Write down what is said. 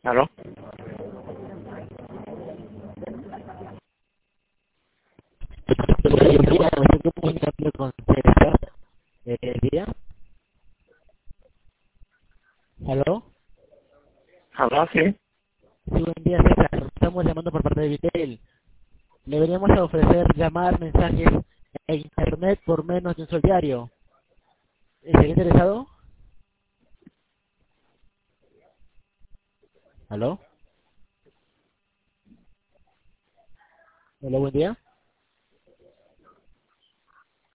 ¿Aló? Buen día, me estoy comunicando con César. Día. ¿Aló? ¿Aló? Sí. Sí, buen día, César. Estamos llamando por parte de Vitel. Le veníamos a ofrecer llamar, mensajes e internet por menos de un sol diario. ¿Estaría interesado? ¿Aló? Hola, buen día.